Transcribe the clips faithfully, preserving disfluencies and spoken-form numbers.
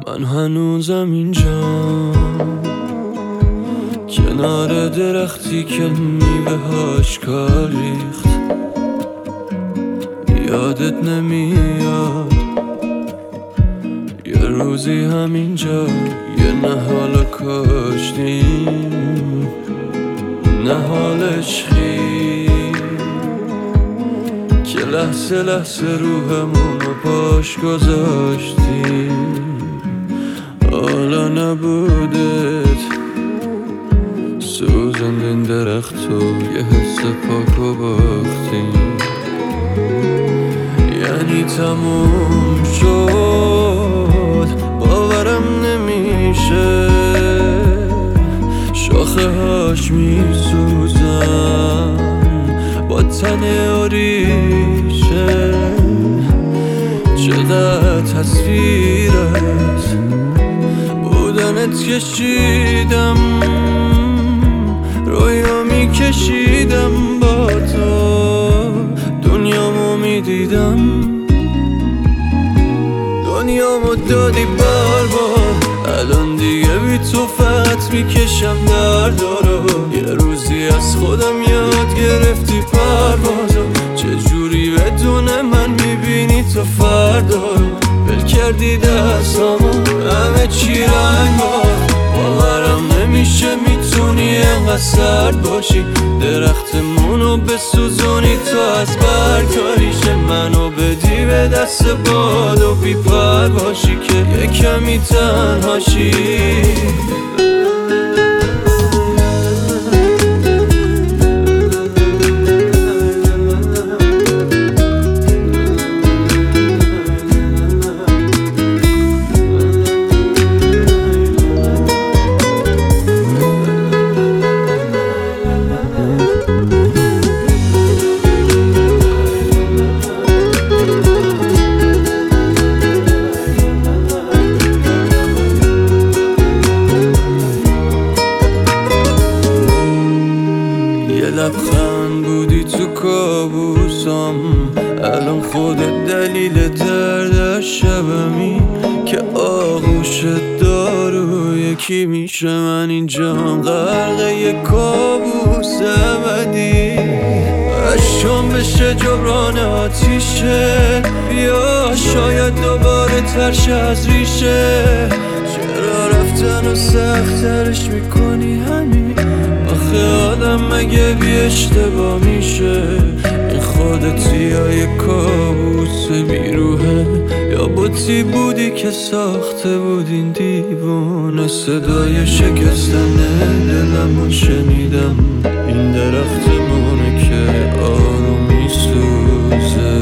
من هنوزم اینجا کنار درختی که میوه‌هاش کار ریخت. یادت نمیاد یه روزی همینجا یه نهال کاشتیم، نهال عشقی که لحظه لحظه روحمون رو پاش گذاشتیم. حالا نبودت سوزندین درختو یه حس پاکو باختیم. یعنی تموم شد باورم نمیشه، شاخه هاش میسوزن با تن آریشه. چقدر تصویرت بودنت کشیدم، رویا میکشیدم با تو، دنیامو میدیدم، دنیامو دادی برباد. الان دیگه بی تو فقط میکشم دردارو. یه روزی از خودم یاد گرفتی پروازو، چجوری بدون من میبینی تو فردا رو. بل کردی دستامو همه چی رنگ باد، باورم نمیشه میتونی انقدر سرد باشی. درختمونو بسوزونی تو از برکاریش، منو بدی به دست باد و بی پر باشی که یه کمی تنهاشی. لبخند بودی تو کابوسم، الان خودت دلیل درد شبمی که آغوش دارو یکی میشه. من اینجام غرق یه کابوس ابدی، اشکام بشه جبران آتیشه. بیا شاید دوباره ترش از ریشه، چرا رفتن و سخترش میکنی همین؟ آخه آدم مگه بی اشتباه میشه؟ این خودتی یا یه کابوس بیروحه، یا بوتی بودی که ساخته بود این دیوانه. صدای شکستن دلمو شنیدم، این درختمونه که آروم میسوزه.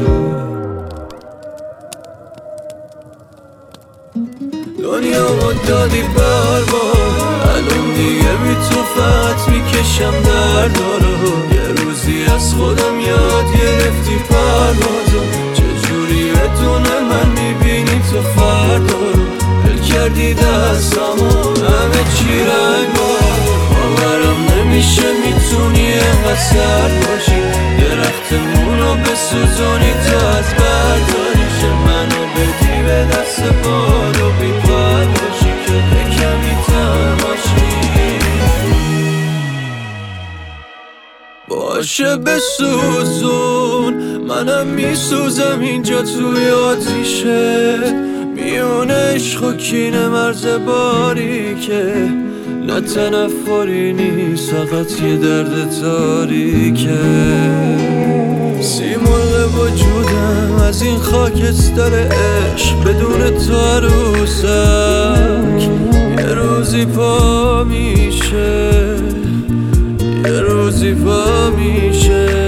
دنیامو دادی برباد، الان دیگه بی تو فقط میکشم دردارو. یه روزی از خودم یاد گرفتی پروازو، چجوری بدون من میبینی تو فردا رو. بل کردی دستامو همه چی رنگ باد، باورم نمیشه میتونی انقدر سرد باشی. درختمونو بسوزونی تو از برداریش، منو بدی به دست باد و بی پر باشی که یه کمی تنهاشی. باشه بسوزون، منم میسوزم اینجا توی آتیشه. میون عشق و کینه مرز باریکه، نه تنفری نیست فقط یه درد تاریکه. سیمرغ وجودم از این خاکستر عشق، بدون تو عروسک یه روزی پا میشه، یه روزی پا میشه.